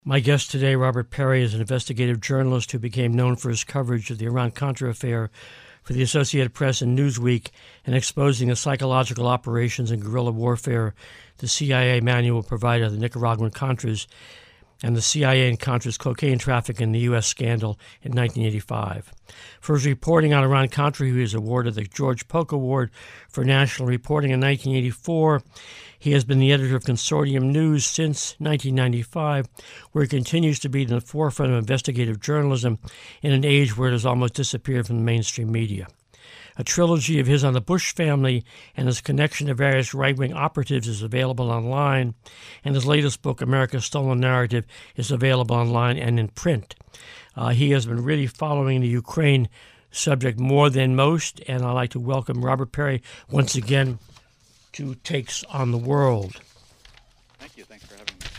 My guest today, Robert Parry, is an investigative journalist who became known for his coverage of the Iran-Contra affair for the Associated Press and Newsweek and exposing the psychological operations and guerrilla warfare the CIA manual provided the Nicaraguan Contras and the CIA and Contras cocaine traffic in the U.S. scandal in 1985. For his reporting on Iran-Contra, he was awarded the George Polk Award for National Reporting in 1984. He has been the editor of Consortium News since 1995, where he continues to be in the forefront of investigative journalism in an age where it has almost disappeared from the mainstream media. A trilogy of his on the Bush family and his connection to various right-wing operatives is available online, and his latest book, America's Stolen Narrative, is available online and in print. He has been really following the Ukraine subject more than most, and I'd like to welcome Robert Parry once again to Takes on the World. Thank you. Thanks for having me.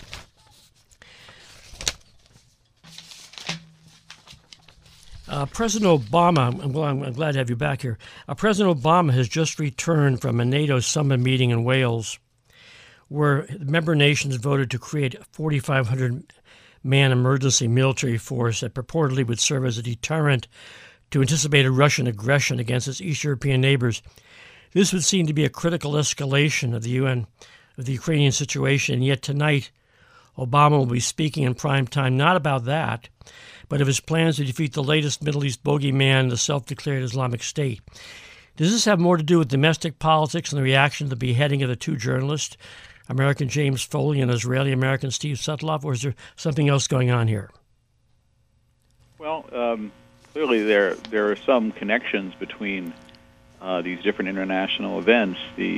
President Obama, I'm glad to have you back here. President Obama has just returned from a NATO summit meeting in Wales where member nations voted to create a 4,500-man emergency military force that purportedly would serve as a deterrent to anticipated Russian aggression against its East European neighbors. This would seem to be a critical escalation of the Ukrainian situation, and yet tonight Obama will be speaking in prime time not about that, but of his plans to defeat the latest Middle East bogeyman, the self-declared Islamic State. Does this have more to do with domestic politics and the reaction to the beheading of the two journalists, American James Foley and Israeli-American Steve Sutloff, or is there something else going on here? Well, clearly there are some connections between these different international events.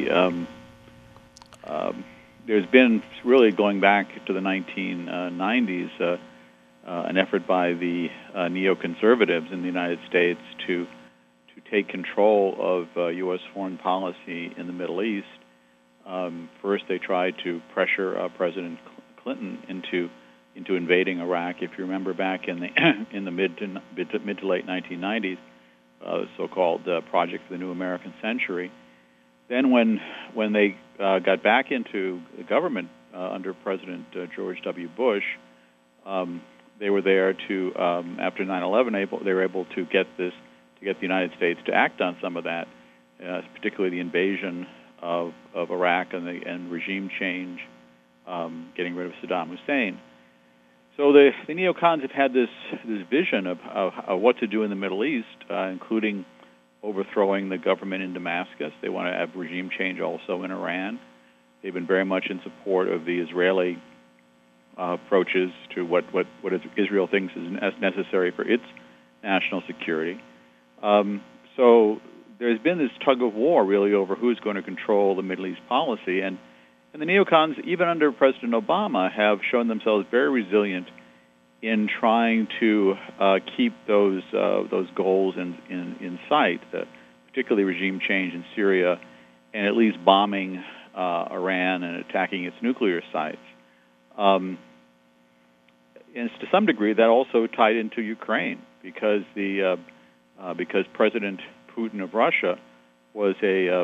There's been, really going back to the 1990s, an effort by the neoconservatives in the United States to take control of U.S. foreign policy in the Middle East. First, they tried to pressure President Clinton into invading Iraq. If you remember, back in the mid to late 1990s, the so-called Project for the New American Century. Then, when they got back into the government under President George W. Bush, they were there to after 9/11. They were able to get the United States to act on some of that, particularly the invasion of Iraq and regime change, getting rid of Saddam Hussein. So the neocons have had this vision of what to do in the Middle East, including overthrowing the government in Damascus. They want to have regime change also in Iran. They've been very much in support of the Israeli approaches to what Israel thinks is necessary for its national security. So there's been this tug of war really over who's going to control the Middle East policy, and the neocons, even under President Obama, have shown themselves very resilient in trying to keep those goals in sight, particularly regime change in Syria, and at least bombing Iran and attacking its nuclear sites. And to some degree, that also tied into Ukraine because President Putin of Russia was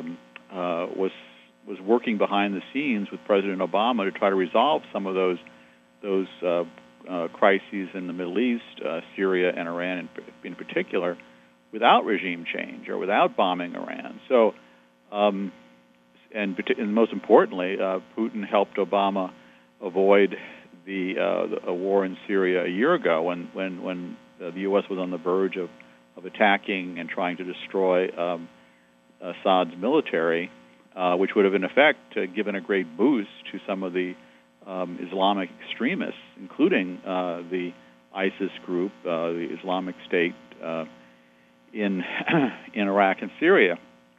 working behind the scenes with President Obama to try to resolve some of those crises in the Middle East, Syria and Iran in particular, without regime change or without bombing Iran. So, and most importantly, Putin helped Obama avoid a war in Syria a year ago when the U.S. was on the verge of attacking and trying to destroy Assad's military, which would have in effect given a great boost to some of the Islamic extremists, including the ISIS group, the Islamic State in Iraq and Syria.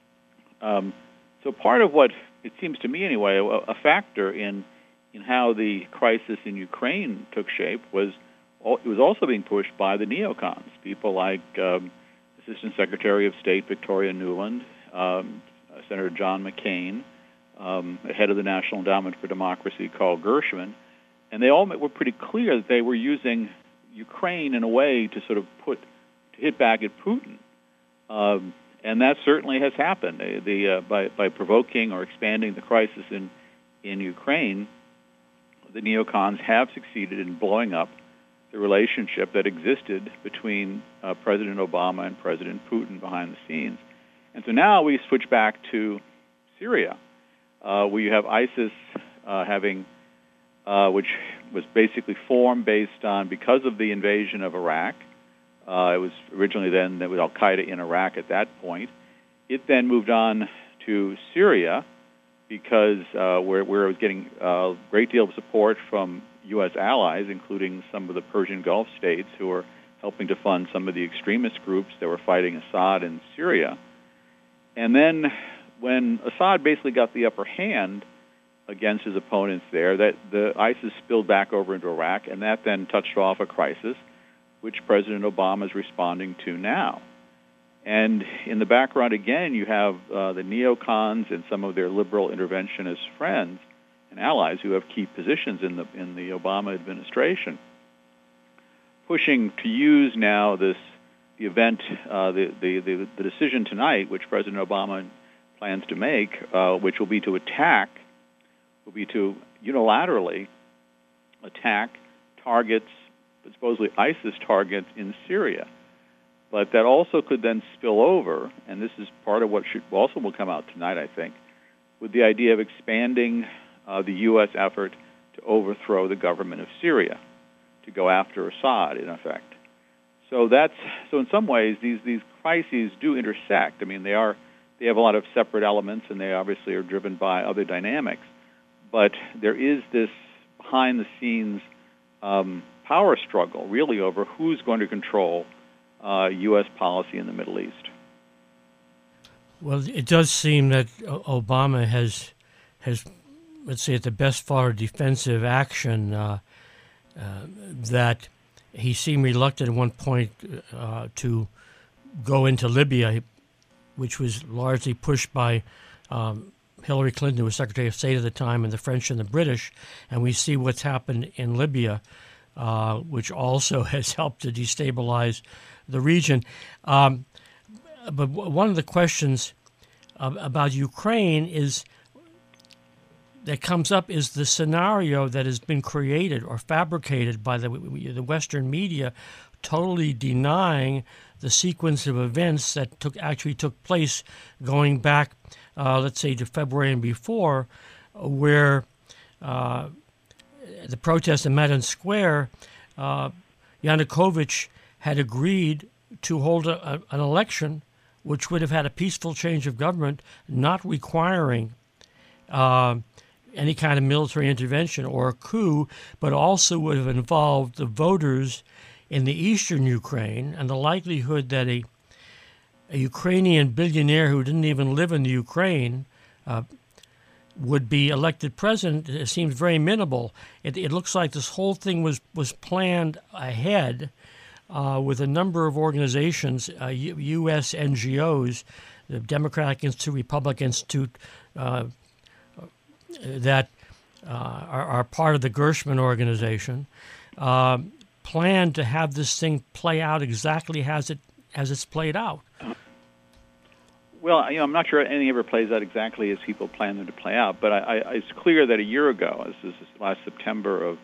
So part of what it seems to me, anyway, a factor in how the crisis in Ukraine took shape it was also being pushed by the neocons, people like Assistant Secretary of State Victoria Nuland, Senator John McCain, head of the National Endowment for Democracy, Carl Gershman, and they all were pretty clear that they were using Ukraine in a way to sort of to hit back at Putin, and that certainly has happened. By provoking or expanding the crisis in Ukraine, the neocons have succeeded in blowing up the relationship that existed between President Obama and President Putin behind the scenes. And so now we switch back to Syria, where you have ISIS which was basically formed based on, because of the invasion of Iraq. It was originally then, there was al-Qaeda in Iraq at that point. It then moved on to Syria because where it was getting a great deal of support from U.S. allies, including some of the Persian Gulf states who were helping to fund some of the extremist groups that were fighting Assad in Syria. And then when Assad basically got the upper hand against his opponents there, that the ISIS spilled back over into Iraq, and that then touched off a crisis which President Obama is responding to now. And in the background, again, you have the neocons and some of their liberal interventionist friends and allies who have key positions in the Obama administration, pushing to use now the decision tonight, which President Obama plans to make, which will be to unilaterally attack targets, supposedly ISIS targets in Syria. But that also could then spill over, and this is part of what will come out tonight, I think, with the idea of expanding the U.S. effort to overthrow the government of Syria, to go after Assad, in effect. So in some ways these crises do intersect. I mean, they have a lot of separate elements, and they obviously are driven by other dynamics. But there is this behind-the-scenes power struggle, really, over who's going to control U.S. policy in the Middle East. Well, it does seem that Obama has, let's say, at the best for defensive action, that he seemed reluctant at one point to go into Libya, which was largely pushed by Hillary Clinton, who was Secretary of State at the time, and the French and the British. And we see what's happened in Libya, which also has helped to destabilize the region. But one of the questions about Ukraine that comes up is the scenario that has been created or fabricated by the Western media, totally denying the sequence of events that actually took place going back, let's say, to February and before, where the protests in Maidan Square, Yanukovych had agreed to hold an election which would have had a peaceful change of government, not requiring any kind of military intervention or a coup, but also would have involved the voters in the eastern Ukraine, and the likelihood that a Ukrainian billionaire who didn't even live in the Ukraine would be elected president seems very minimal. It looks like this whole thing was planned ahead with a number of organizations, U.S. NGOs, the Democratic Institute, Republican Institute, that are part of the Gershman organization, planned to have this thing play out exactly as it's played out. Well, I'm not sure anything ever plays out exactly as people plan them to play out, but it's clear that a year ago, this is last September of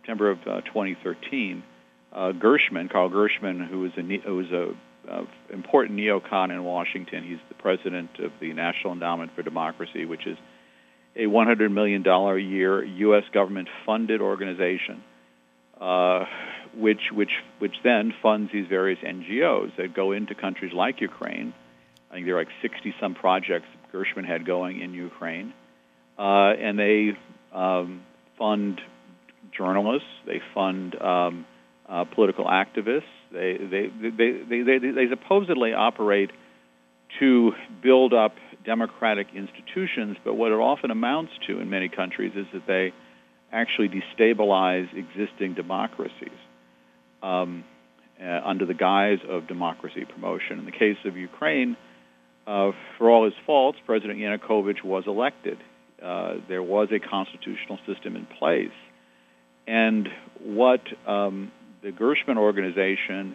2013, Carl Gershman, who was a important neocon in Washington, he's the president of the National Endowment for Democracy, which is a $100 million a year U.S. government-funded organization, which then funds these various NGOs that go into countries like Ukraine. I think there are like 60-some projects Gershman had going in Ukraine, and they fund journalists, they fund political activists. They supposedly operate to build up democratic institutions, but what it often amounts to in many countries is that they actually destabilize existing democracies under the guise of democracy promotion. In the case of Ukraine, for all his faults, President Yanukovych was elected. There was a constitutional system in place. And what the Gershman organization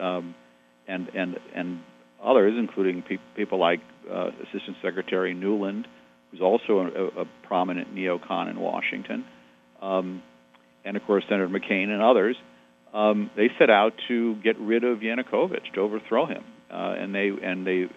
and others, including people like Assistant Secretary Nuland, who's also a prominent neocon in Washington, and of course Senator McCain and others, they set out to get rid of Yanukovych, to overthrow him, and the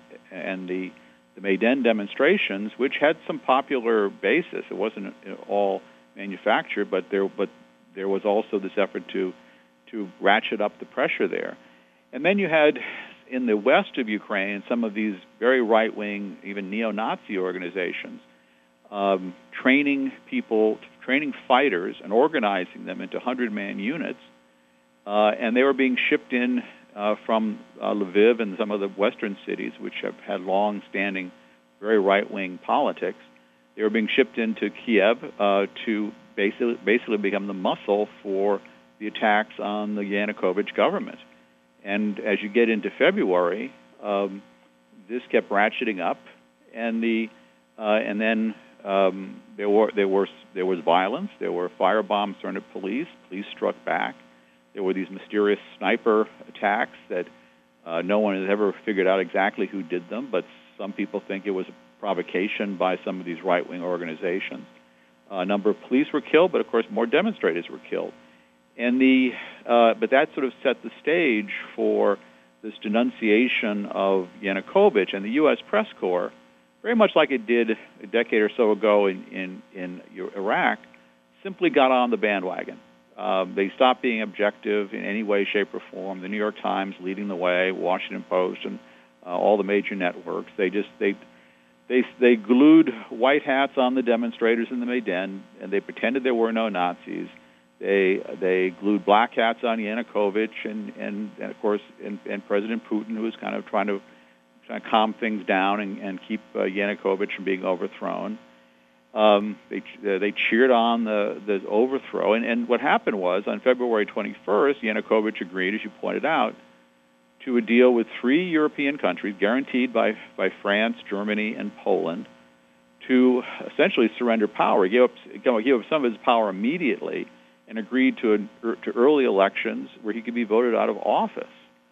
Maidan demonstrations, which had some popular basis. It wasn't all manufactured, but there was also this effort to ratchet up the pressure there. And then you had in the west of Ukraine some of these very right-wing, even neo-Nazi organizations, training fighters and organizing them into 100-man units, and they were being shipped in from Lviv and some of the western cities, which have had long-standing, very right-wing politics. They were being shipped into Kiev to basically become the muscle for the attacks on the Yanukovych government. And as you get into February, this kept ratcheting up, and then there was violence. There were firebombs thrown at police. Police struck back. There were these mysterious sniper attacks that no one has ever figured out exactly who did them, but some people think it was a provocation by some of these right-wing organizations. A number of police were killed, but of course more demonstrators were killed. And but that sort of set the stage for this denunciation of Yanukovych, and the U.S. press corps, very much like it did a decade or so ago in Iraq, simply got on the bandwagon. They stopped being objective in any way, shape, or form. The New York Times leading the way, Washington Post, and all the major networks. They glued white hats on the demonstrators in the Maidan, and they pretended there were no Nazis. They glued black hats on Yanukovych and of course and President Putin, who was kind of trying to calm things down and keep Yanukovych from being overthrown. They cheered on the overthrow, and what happened was on February 21st, Yanukovych agreed, as you pointed out, to a deal with 3 European countries, guaranteed by France, Germany, and Poland, to essentially surrender power. He gave up some of his power immediately, and agreed to early elections where he could be voted out of office.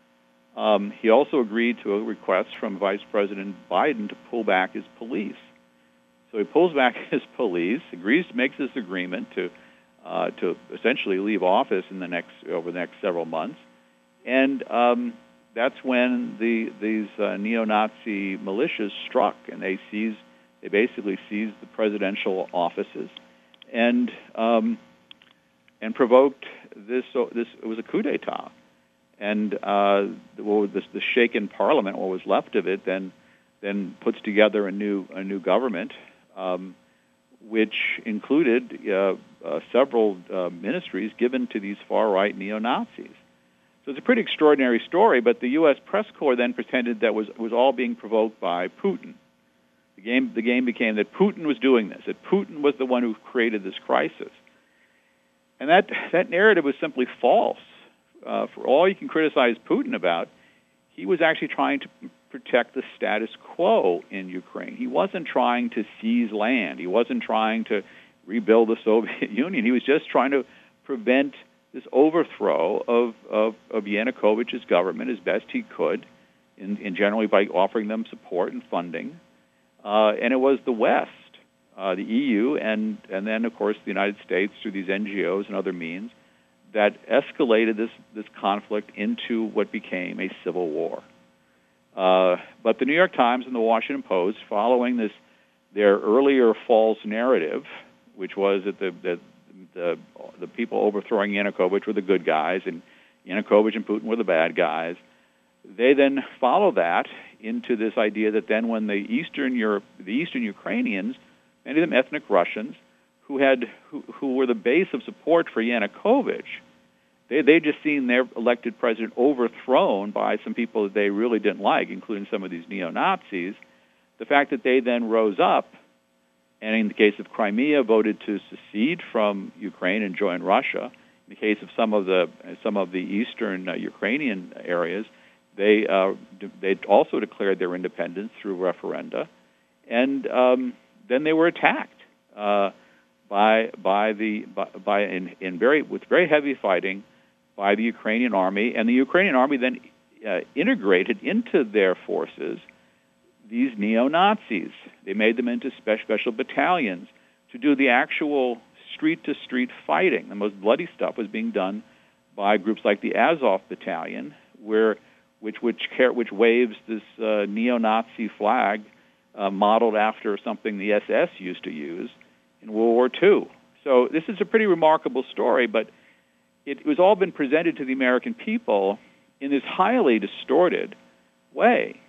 He also agreed to a request from Vice President Biden to pull back his police. So he pulls back his police, makes this agreement to essentially leave office over the next several months, and that's when these neo-Nazi militias struck, and they basically seized the presidential offices, and provoked this. It was a coup d'état, and the shaken parliament, what was left of it, then puts together a new government, which included several ministries given to these far right neo-Nazis. So it's a pretty extraordinary story. But the U.S. press corps then pretended that was all being provoked by Putin. The game became that Putin was doing this, that Putin was the one who created this crisis. And that narrative was simply false. For all you can criticize Putin about, he was actually trying to protect the status quo in Ukraine. He wasn't trying to seize land. He wasn't trying to rebuild the Soviet Union. He was just trying to prevent this overthrow of Yanukovych's government as best he could, in generally by offering them support and funding. And it was the West, the EU, and then, of course, the United States through these NGOs and other means that escalated this conflict into what became a civil war. But the New York Times and the Washington Post, following their earlier false narrative, which was that the people overthrowing Yanukovych were the good guys and Yanukovych and Putin were the bad guys, they then follow that into this idea that then when the Eastern Ukrainians, many of them ethnic Russians, who were the base of support for Yanukovych, they just seen their elected president overthrown by some people that they really didn't like, including some of these neo-Nazis. The fact that they then rose up, and in the case of Crimea, voted to secede from Ukraine and join Russia. In the case of some of the eastern Ukrainian areas, they also declared their independence through referenda, and then they were attacked with very heavy fighting by the Ukrainian army, and the Ukrainian army then integrated into their forces these neo-Nazis. They made them into special battalions to do the actual street-to-street fighting. The most bloody stuff was being done by groups like the Azov Battalion, which waves this neo-Nazi flag modeled after something the SS used to use in World War II. So this is a pretty remarkable story, but it was all been presented to the American people in this highly distorted way,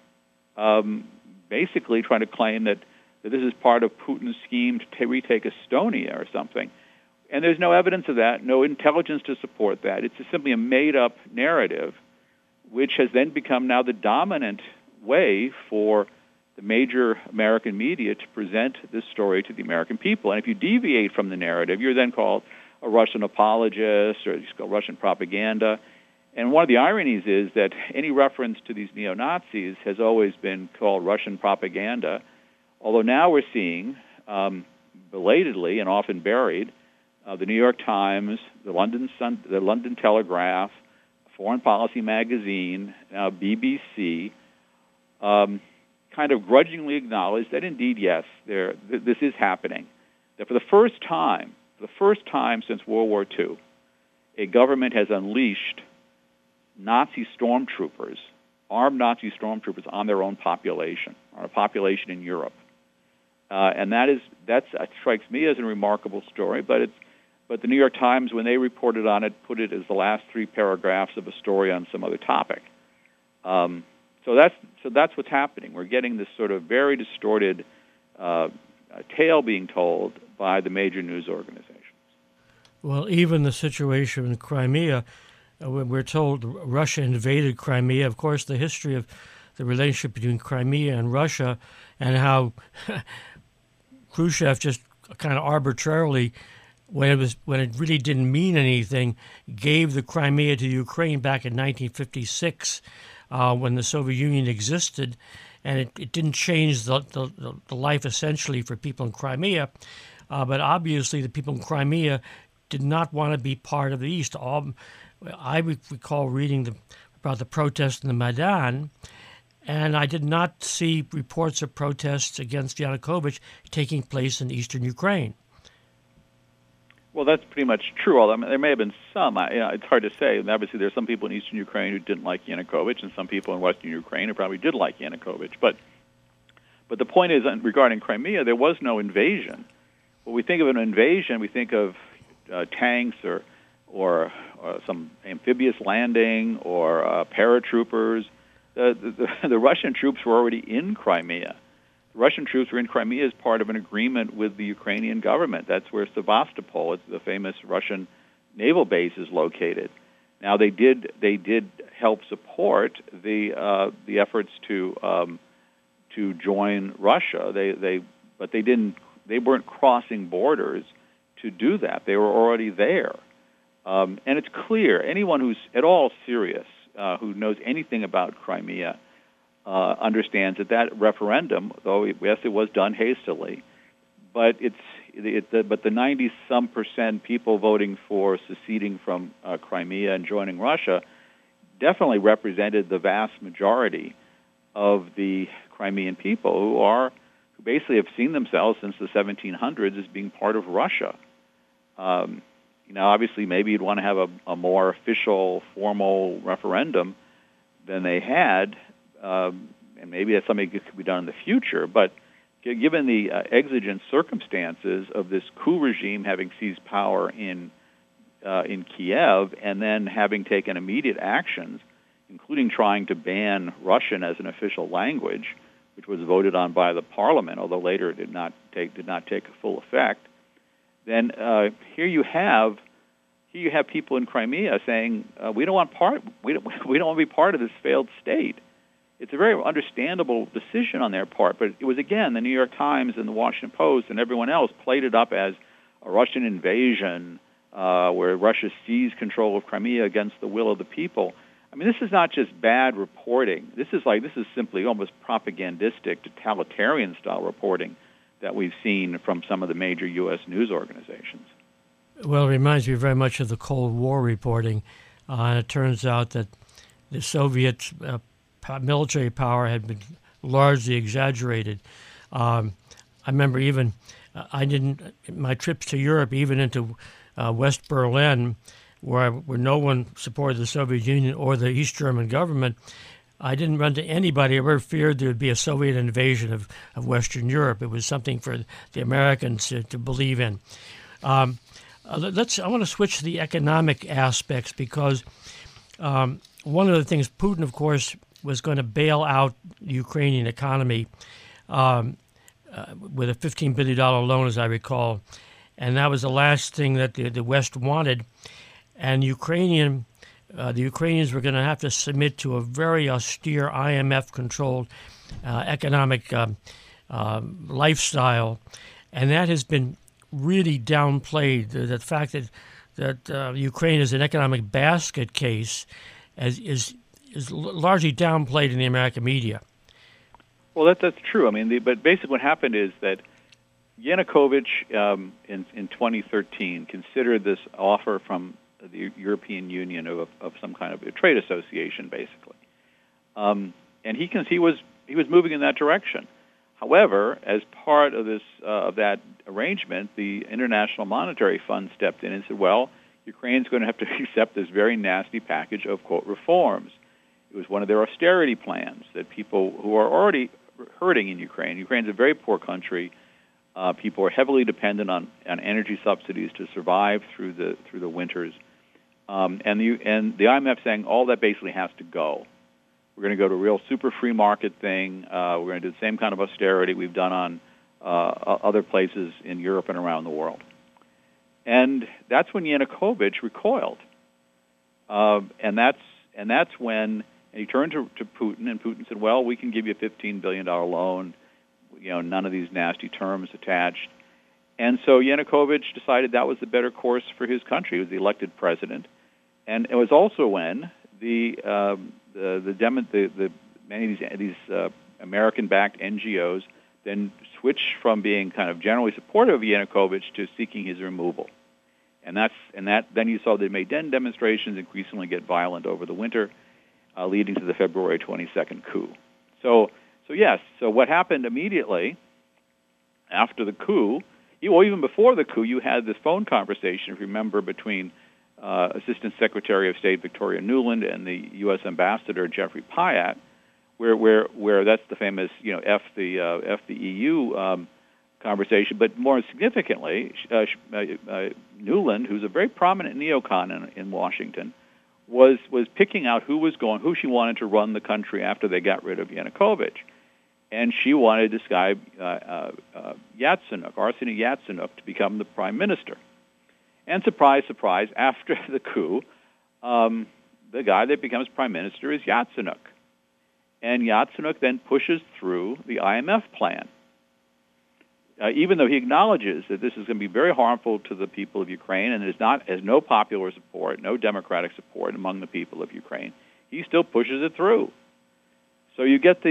basically trying to claim that this is part of Putin's scheme to retake Estonia or something. And there's no evidence of that, no intelligence to support that. It's just simply a made-up narrative, which has then become now the dominant way for the major American media to present this story to the American people. And if you deviate from the narrative, you're then called a Russian apologist, or it's called Russian propaganda. And one of the ironies is that any reference to these neo-Nazis has always been called Russian propaganda, although now we're seeing, belatedly and often buried, the New York Times, the London Telegraph, Foreign Policy Magazine, now BBC, kind of grudgingly acknowledge that indeed, yes, this is happening. That for the first time since World War II, a government has unleashed Nazi stormtroopers, armed Nazi stormtroopers on their own population, on a population in Europe. And that strikes me as a remarkable story, but the New York Times, when they reported on it, put it as the last 3 paragraphs of a story on some other topic. So that's what's happening. We're getting this sort of very distorted tale being told by the major news organizations. Well, even the situation in Crimea, we're told Russia invaded Crimea. Of course, the history of the relationship between Crimea and Russia, and how Khrushchev just kind of arbitrarily, when it really didn't mean anything, gave the Crimea to Ukraine back in 1956, when the Soviet Union existed, and it didn't change the life essentially for people in Crimea. But obviously, the people in Crimea did not want to be part of the East. I recall reading about the protests in the Maidan, and I did not see reports of protests against Yanukovych taking place in eastern Ukraine. Well, that's pretty much true, although there may have been some. It's hard to say. And obviously, there's some people in eastern Ukraine who didn't like Yanukovych, and some people in western Ukraine who probably did like Yanukovych. But the point is, regarding Crimea, there was no invasion. When we think of an invasion, we think of tanks or some amphibious landing or paratroopers. The Russian troops were already in Crimea. The Russian troops were in Crimea as part of an agreement with the Ukrainian government. That's where Sevastopol, the famous Russian naval base, is located. Now they did help support the efforts to join Russia. But they weren't crossing borders to do that. They were already there. And it's clear, anyone who's at all serious, who knows anything about Crimea, understands that referendum, though yes, it was done hastily, but but the 90-some% people voting for seceding from Crimea and joining Russia definitely represented the vast majority of the Crimean people who basically have seen themselves since the 1700s as being part of Russia. Obviously, maybe you'd want to have a more official, formal referendum than they had, and maybe that's something that could be done in the future. But given the exigent circumstances of this coup regime having seized power in Kiev, and then having taken immediate actions, including trying to ban Russian as an official language, which was voted on by the parliament, although later it did not take full effect, then here you have people in Crimea saying we don't want to be part of this failed state. It's a very understandable decision on their part, but it was, again, the New York Times and the Washington Post and everyone else played it up as a Russian invasion where Russia seized control of Crimea against the will of the people. I mean, this is not just bad reporting. This is simply almost propagandistic, totalitarian-style reporting that we've seen from some of the major U.S. news organizations. Well, it reminds me very much of the Cold War reporting, and it turns out that the Soviet military power had been largely exaggerated. I remember even I didn't. My trips to Europe, even into West Berlin, where no one supported the Soviet Union or the East German government, I didn't run to anybody who ever feared there would be a Soviet invasion of Western Europe. It was something for the Americans to believe in. I want to switch to the economic aspects because one of the things Putin, of course, was going to bail out the Ukrainian economy with a $15 billion loan, as I recall. And that was the last thing that the West wanted. And the Ukrainians were going to have to submit to a very austere IMF-controlled economic lifestyle. And that has been really downplayed. The fact that Ukraine is an economic basket case is largely downplayed in the American media. Well, that's true. I mean, but basically what happened is that Yanukovych in 2013 considered this offer from the European Union of some kind of a trade association, basically, and he was moving in that direction. However, as part of this of that arrangement, the International Monetary Fund stepped in and said, "Well, Ukraine's going to have to accept this very nasty package of quote reforms." It was one of their austerity plans that people who are already hurting in Ukraine. Ukraine's a very poor country. People are heavily dependent on energy subsidies to survive through the winters, and the IMF saying all that basically has to go. We're going to go to a real super free market thing. We're going to do the same kind of austerity we've done on other places in Europe and around the world. And that's when Yanukovych recoiled, and that's when he turned to Putin, and Putin said, "Well, we can give you a $15 billion loan. None of these nasty terms attached." And so Yanukovych decided that was the better course for his country. He was the elected president, and it was also when many of these American-backed NGOs then switched from being kind of generally supportive of Yanukovych to seeking his removal, and then you saw the Maidan demonstrations increasingly get violent over the winter, leading to the February 22nd coup. So what happened immediately after the coup, even before the coup, you had this phone conversation, if you remember, between Assistant Secretary of State Victoria Nuland and the U.S. Ambassador Jeffrey Pyatt, where that's the famous F the EU conversation. But more significantly, Nuland, who's a very prominent neocon in Washington, was picking out who she wanted to run the country after they got rid of Yanukovych. And she wanted this guy, Yatsenuk, Arseniy Yatsenuk, to become the prime minister. And surprise, surprise, after the coup, the guy that becomes prime minister is Yatsenuk. And Yatsenuk then pushes through the IMF plan, even though he acknowledges that this is going to be very harmful to the people of Ukraine and has no popular support, no democratic support among the people of Ukraine. He still pushes it through. So you get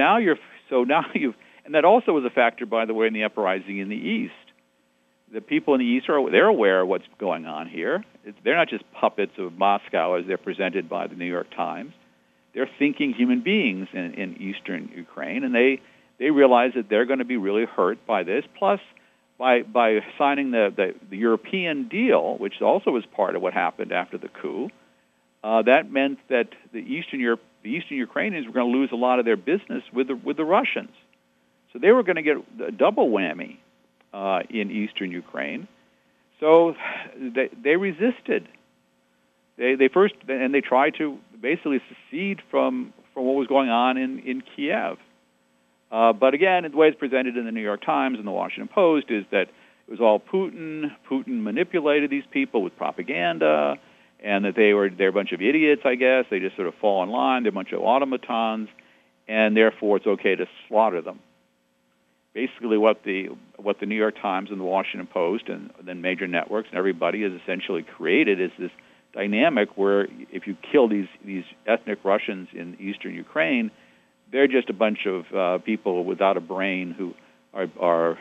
and that also was a factor, by the way, in the uprising in the East. The people in the East they're aware of what's going on here. They're not just puppets of Moscow as they're presented by the New York Times. They're thinking human beings in eastern Ukraine, and they realize that they're going to be really hurt by this. Plus, by signing the European deal, which also was part of what happened after the coup, that meant that the Eastern Ukrainians were going to lose a lot of their business with the Russians. So they were going to get a double whammy in eastern Ukraine. So they resisted. They first and they tried to basically secede from what was going on in Kiev. But again, the way it's presented in the New York Times and the Washington Post is that it was all Putin. Putin manipulated these people with propaganda, and that they're a bunch of idiots, I guess. They just sort of fall in line. They're a bunch of automatons, and therefore it's okay to slaughter them. Basically, what the New York Times and the Washington Post and then major networks and everybody has essentially created is this dynamic where if you kill these ethnic Russians in eastern Ukraine, they're just a bunch of people without a brain who are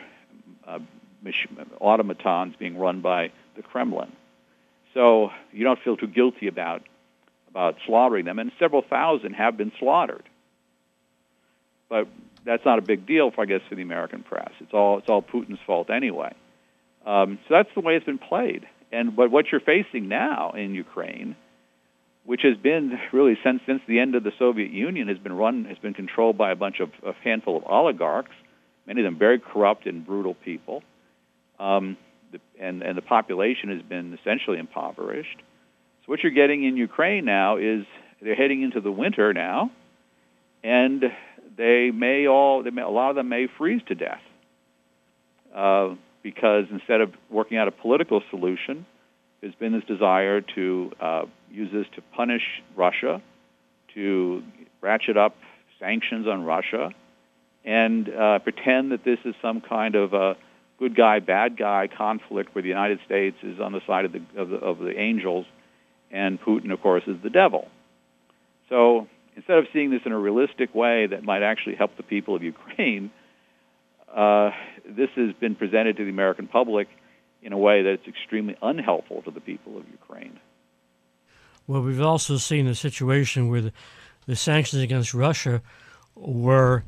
automatons being run by the Kremlin. So you don't feel too guilty about slaughtering them, and several thousand have been slaughtered. But that's not a big deal, for the American press. It's all Putin's fault anyway. So that's the way it's been played. But what you're facing now in Ukraine, which has been really since the end of the Soviet Union, has been controlled by a handful of oligarchs, many of them very corrupt and brutal people, and the population has been essentially impoverished. So what you're getting in Ukraine now is they're heading into the winter now, and a lot of them may freeze to death. Because instead of working out a political solution, there's been this desire to use this to punish Russia, to ratchet up sanctions on Russia, and pretend that this is some kind of a good guy, bad guy conflict where the United States is on the side of the angels, and Putin, of course, is the devil. So instead of seeing this in a realistic way that might actually help the people of Ukraine, this has been presented to the American public in a way that's extremely unhelpful to the people of Ukraine. Well, we've also seen a situation where the sanctions against Russia were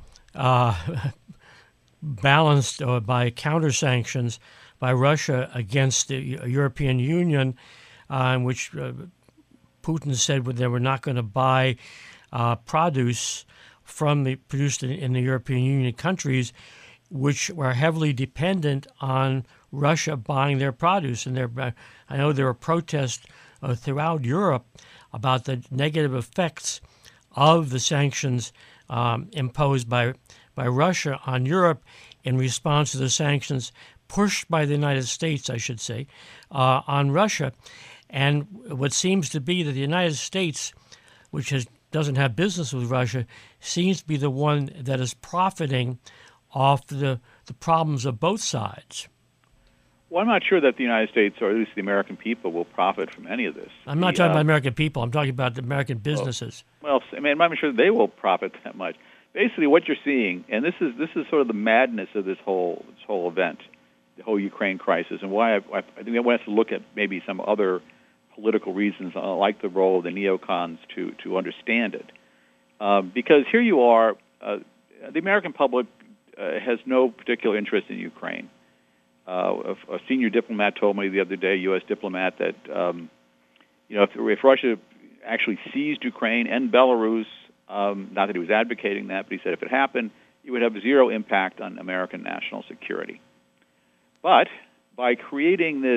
balanced by counter-sanctions by Russia against the European Union, in which Putin said they were not going to buy produce produced in the European Union countries, which were heavily dependent on Russia buying their produce. And I know there were protests throughout Europe about the negative effects of the sanctions imposed by Russia on Europe in response to the sanctions pushed by the United States, I should say, on Russia. And what seems to be that the United States, which doesn't have business with Russia, seems to be the one that is profiting off the problems of both sides. Well, I'm not sure that the United States, or at least the American people, will profit from any of this. I'm not talking about American people. I'm talking about the American businesses. Well, I'm not sure they will profit that much. Basically, what you're seeing, and this is sort of the madness of this whole event, the whole Ukraine crisis, and why I think I want us to look at maybe some other political reasons, like the role of the neocons, to understand it. Because here you are, the American public has no particular interest in Ukraine. A senior diplomat told me the other day, a U.S. diplomat, that if Russia actually seized Ukraine and Belarus, not that he was advocating that, but he said if it happened, it would have zero impact on American national security. But by creating this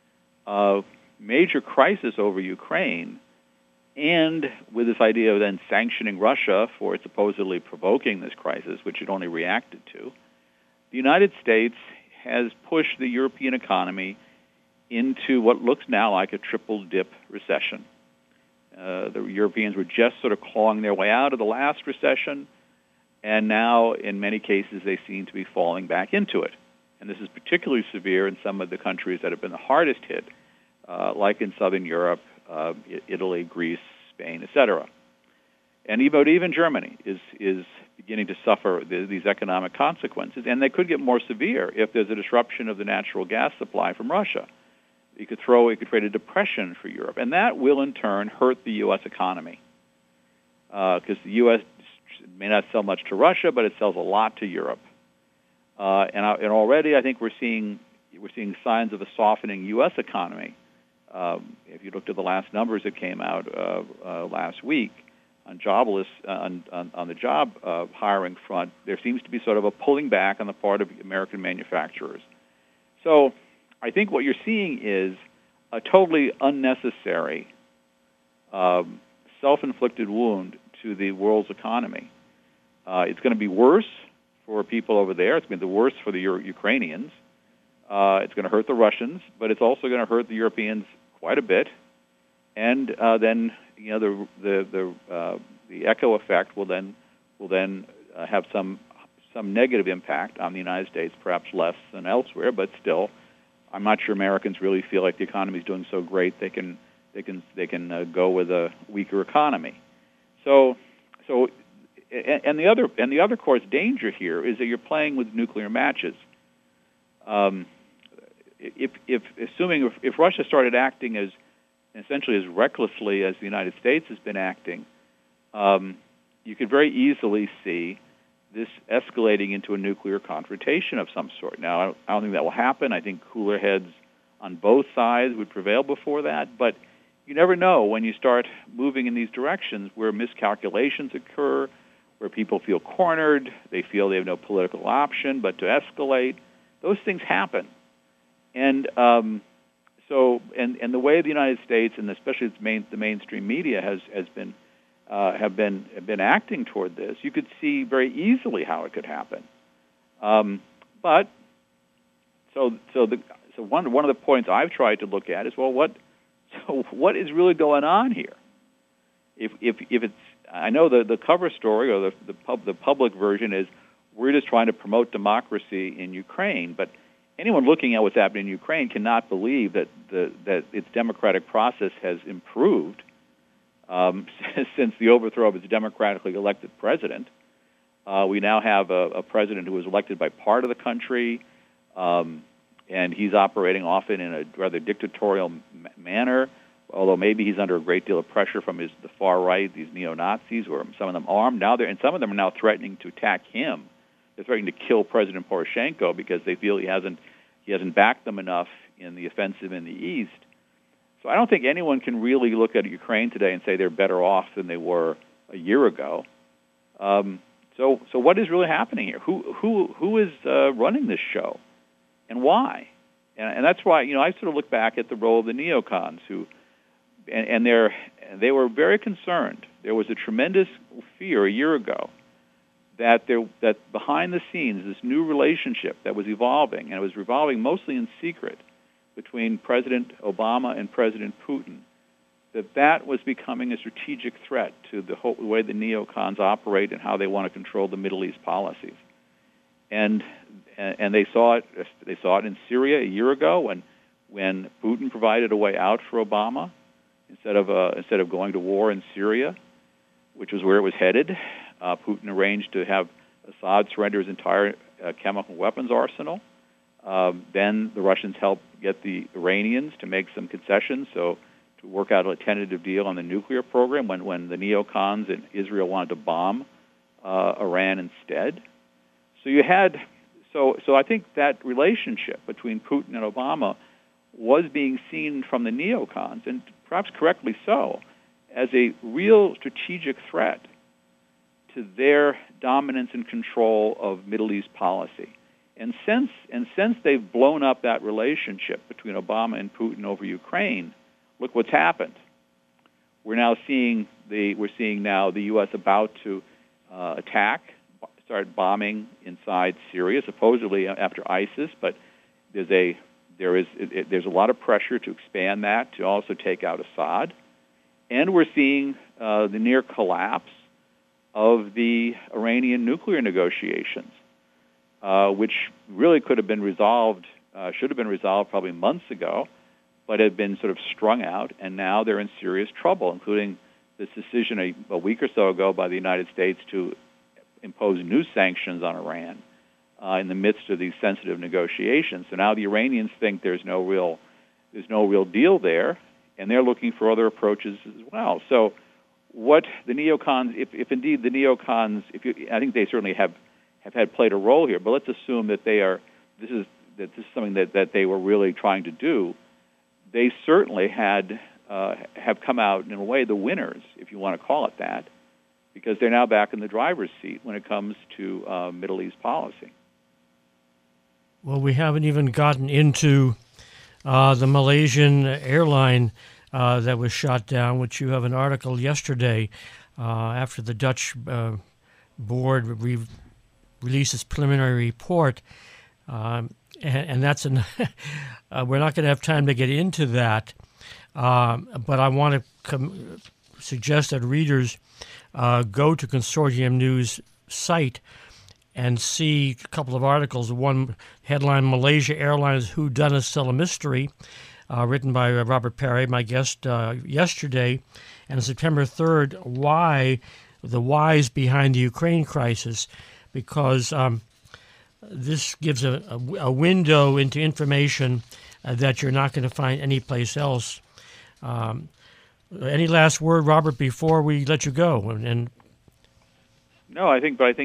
major crisis over Ukraine, and with this idea of then sanctioning Russia for supposedly provoking this crisis, which it only reacted to, the United States has pushed the European economy into what looks now like a triple-dip recession. The Europeans were just sort of clawing their way out of the last recession, and now, in many cases, they seem to be falling back into it. And this is particularly severe in some of the countries that have been the hardest hit, like in Southern Europe, Italy, Greece, Spain, etc. And even Germany is beginning to suffer these economic consequences, and they could get more severe if there's a disruption of the natural gas supply from Russia. It could create a depression for Europe, and that will in turn hurt the U.S. economy, because the U.S. may not sell much to Russia, but it sells a lot to Europe. And already, I think we're seeing signs of a softening U.S. economy. If you looked at the last numbers that came out last week on the job hiring front, there seems to be sort of a pulling back on the part of American manufacturers. So I think what you're seeing is a totally unnecessary self-inflicted wound to the world's economy. It's going to be worse for people over there. It's going to be worse for the Ukrainians. It's going to hurt the Russians, but it's also going to hurt the Europeans quite a bit. And then the echo effect will then have some negative impact on the United States, perhaps less than elsewhere, but still, I'm not sure Americans really feel like the economy is doing so great they can go with a weaker economy. So the other of course danger here is that you're playing with nuclear matches. If Russia started acting essentially as recklessly as the United States has been acting, you could very easily see this escalating into a nuclear confrontation of some sort. Now, I don't think that will happen. I think cooler heads on both sides would prevail before that, but you never know when you start moving in these directions where miscalculations occur, where people feel cornered, they feel they have no political option but to escalate. Those things happen. And the way the United States, and especially the mainstream media, have been acting toward this, you could see very easily how it could happen. But one of the points I've tried to look at is, well, what is really going on here? If it's, I know the cover story or the public version is we're just trying to promote democracy in Ukraine, but anyone looking at what's happening in Ukraine cannot believe that its democratic process has improved since the overthrow of its democratically elected president. We now have a president who was elected by part of the country, and he's operating often in a rather dictatorial manner, although maybe he's under a great deal of pressure from the far right, these neo-Nazis, or some of them armed. And some of them are now threatening to attack him. They're threatening to kill President Poroshenko because they feel he hasn't backed them enough in the offensive in the east. So I don't think anyone can really look at Ukraine today and say they're better off than they were a year ago. So what is really happening here? Who is running this show, and why? And that's why I sort of look back at the role of the neocons who, and they were very concerned. There was a tremendous fear a year ago that behind the scenes, this new relationship that was evolving, and it was revolving mostly in secret between President Obama and President Putin, that was becoming a strategic threat to the whole way the neocons operate and how they want to control the Middle East policies. And they saw it. They saw it in Syria a year ago when Putin provided a way out for Obama instead of going to war in Syria, which was where it was headed. Putin arranged to have Assad surrender his entire chemical weapons arsenal. Then the Russians helped get the Iranians to make some concessions, to work out a tentative deal on the nuclear program when the neocons in Israel wanted to bomb Iran instead. So you had, so I think that relationship between Putin and Obama was being seen from the neocons, and perhaps correctly so, as a real strategic threat to their dominance and control of Middle East policy. And since they've blown up that relationship between Obama and Putin over Ukraine, look what's happened. We're seeing now the U.S. about to start bombing inside Syria, supposedly after ISIS, but there's a lot of pressure to expand that to also take out Assad, and we're seeing the near collapse of the Iranian nuclear negotiations, which really could have been resolved, should have been resolved probably months ago, but had been sort of strung out, and now they're in serious trouble, including this decision a week or so ago by the United States to impose new sanctions on Iran in the midst of these sensitive negotiations. So now the Iranians think there's no real deal there, and they're looking for other approaches as well. So what the neocons, if indeed the neocons, I think they certainly have played a role here, but let's assume that this is something that they were really trying to do. They certainly have come out in a way the winners, if you want to call it that, because they're now back in the driver's seat when it comes to Middle East policy. Well, we haven't even gotten into the Malaysian airline that was shot down, which you have an article yesterday after the Dutch board released its preliminary report, and that's we're not going to have time to get into that, but I want to suggest that readers go to Consortium News site and see a couple of articles. One headline, Malaysia Airlines Whodunit Still a Mystery, written by Robert Perry, my guest yesterday, and September 3rd, Why, the Whys Behind the Ukraine Crisis, because this gives a window into information that you're not going to find anyplace else. Any last word, Robert, before we let you go? And No, I think we'll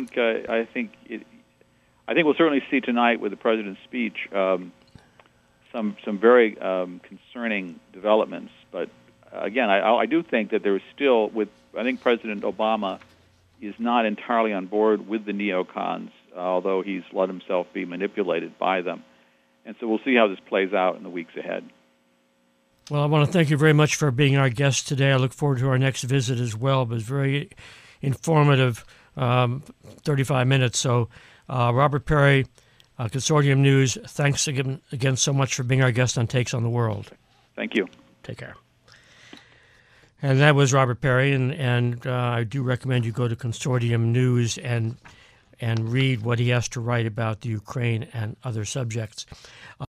certainly see tonight with the president's speech some very concerning developments. But again, I do think that there is still I think President Obama is not entirely on board with the neocons, although he's let himself be manipulated by them. And so we'll see how this plays out in the weeks ahead. Well, I want to thank you very much for being our guest today. I look forward to our next visit as well. But it's very informative, 35 minutes. So, Robert Parry, Consortium News, thanks again so much for being our guest on Takes on the World. Thank you. Take care. And that was Robert Parry, and I do recommend you go to Consortium News and read what he has to write about the Ukraine and other subjects.